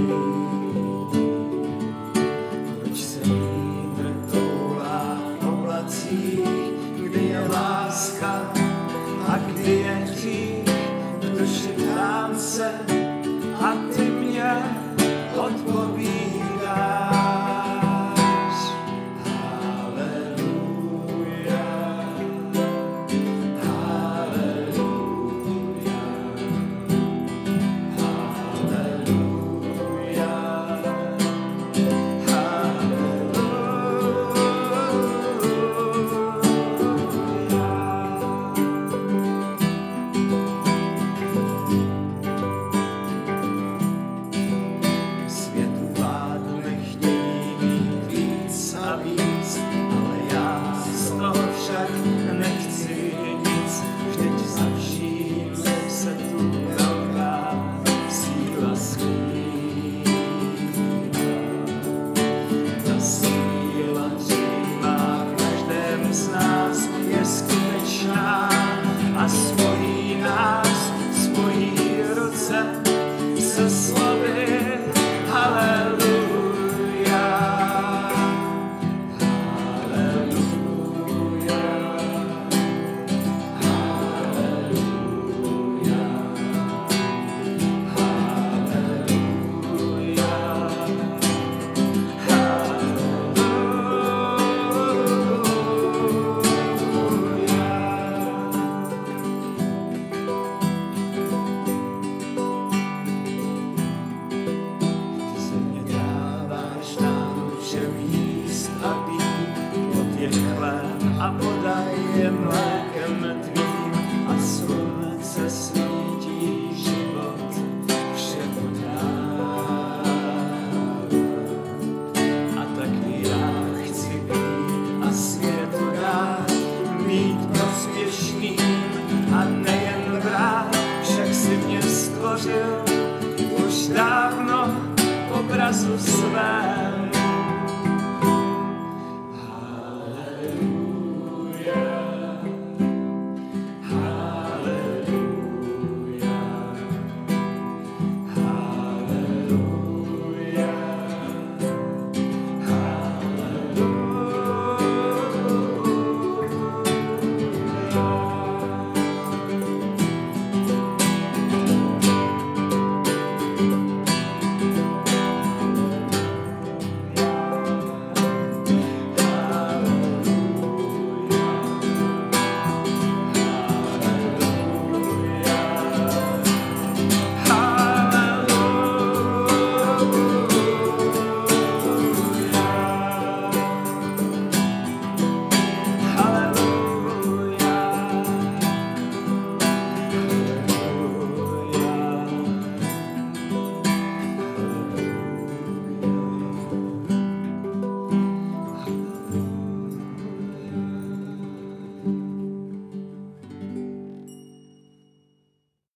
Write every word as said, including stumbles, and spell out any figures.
Proč se vítr toulá v oblacích, kdy je láska a kdy je hřích, protože ptám se a ty mě odpovídáš. A spojí nás, spojí ruce se slovy haleluja, haleluja, haleluja, a voda je mlékem tvým a slunce svítí život všemu dává. A taky já chci být a světu dát, mít prospěšným a nejen brát, však si mě stvořil už dávno v obrazu svém.